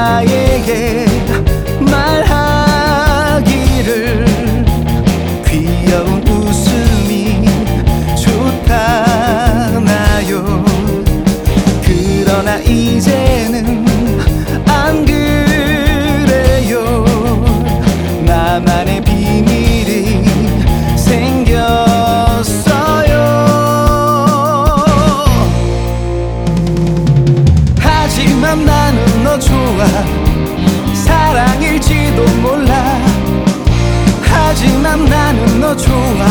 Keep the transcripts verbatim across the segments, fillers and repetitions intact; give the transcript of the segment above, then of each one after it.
나에게 말하기를 귀여운 웃음이 좋다나요. 그러나 이제는 안 그래요. 나만의 비밀이 생겼어요. 하지만 나는 너 좋아, 사랑일지도 몰라. 하지만 나는 너 좋아,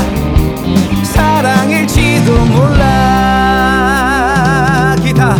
사랑일지도 몰라. 기타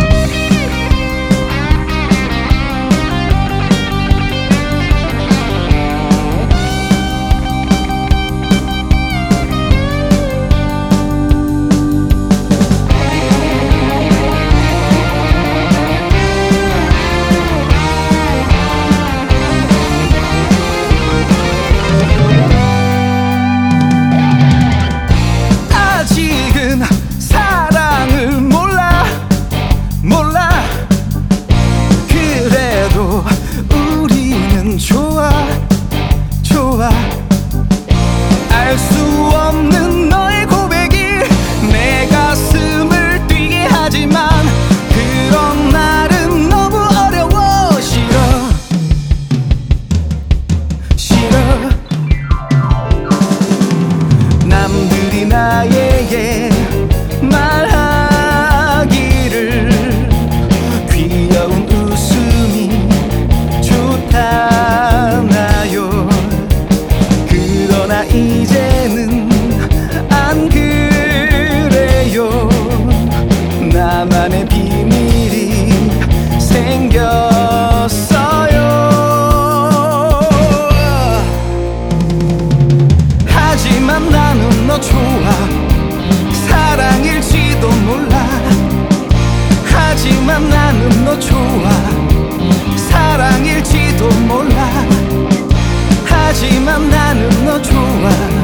알 수 없는 너의 고백이 내 가슴을 뛰게 하지만 그런 말은 너무 어려워. 싫어 싫어. 남들이 나에게 말하기를 귀여운 웃음이 좋다나요. 그러나 이제는 안 그래요. 나만의 비밀이 생겼어요. 하지만 나는 너 좋아, 사랑일지도 몰라. 하지만 나는 너 좋아, 사랑일지도 몰라. 하지만 나는 너 좋아,